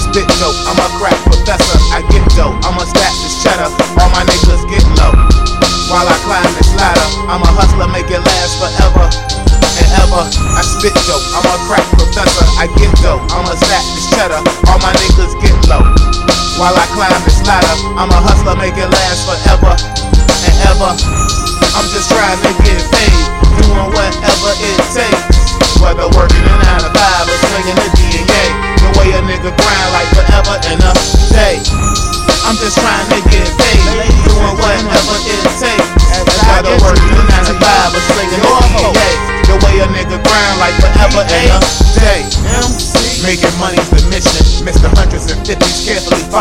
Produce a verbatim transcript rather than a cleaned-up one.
spit dope, I'm a crack professor. I get dope, I'ma stack this cheddar. All my niggas get low while I climb this ladder. I'm a hustler, make it last forever and ever. I spit dope, I'm a crack professor. I get dope, I'ma stack this cheddar. All my niggas get low while I climb this ladder. I'm a hustler, make it last forever and ever. I'm just trying to get paid, doing whatever it takes. Whether working a nine to five or swinging a D and A, the way a nigga grind like forever and a day. I'm just trying to get paid, doing whatever it takes. Whether working a nine to five or swinging a D and A, the way a nigga grind like forever and a day. Making money's the mission, Mister Hundreds and Fifties carefully